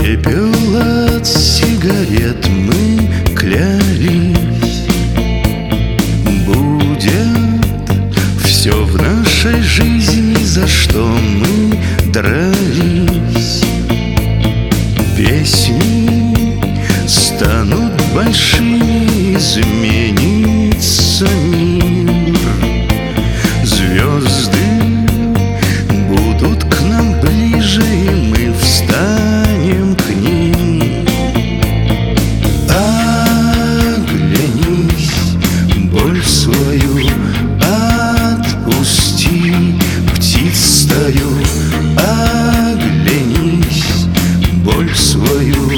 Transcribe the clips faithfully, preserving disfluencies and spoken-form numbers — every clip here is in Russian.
пепел от сигарет мы клялись. Будет все в нашей жизни, за что мы дрались. Песни станут большими, изменится мир. Звезды будут к нам ближе, и мы встанем к ним. Оглянись, боль свою отпусти, птиц стаю. Оглянись, боль свою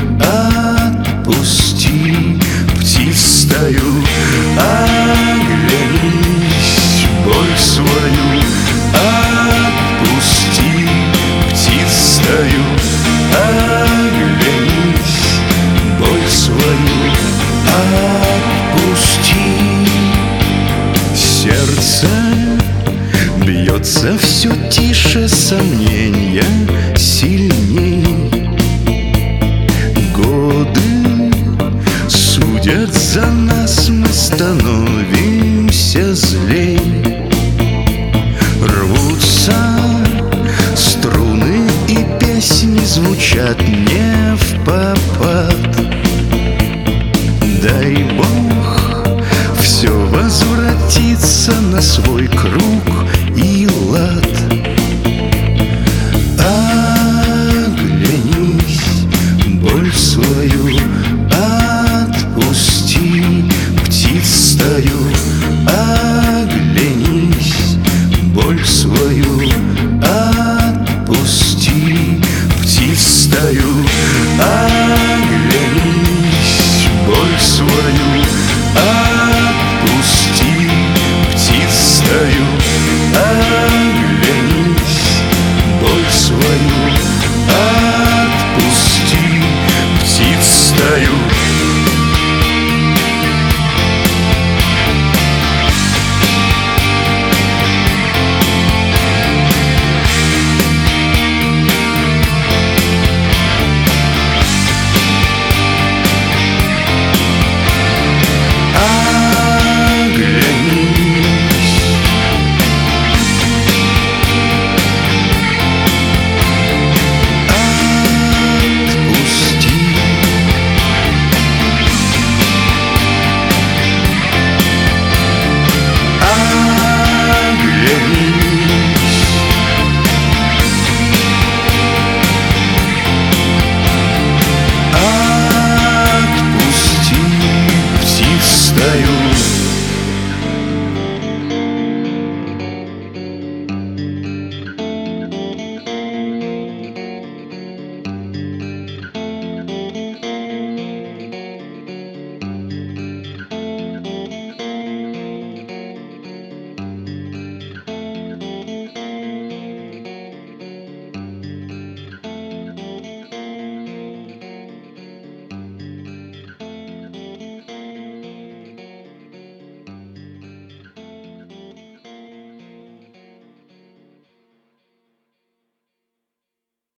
отпусти, птиц стаю. Оглянись, боль свою отпусти, птиц стаю. Оглянись, боль свою отпусти. Сердце бьется все тише, сомнения сильней. Годы судят за нас, мы становимся злей. Рвутся струны, и песни звучат не впопад. Дай Бог все возвратится на свой круг и лад. Оглянись, боль свою отпусти, птиц стаю. Оглянись, боль свою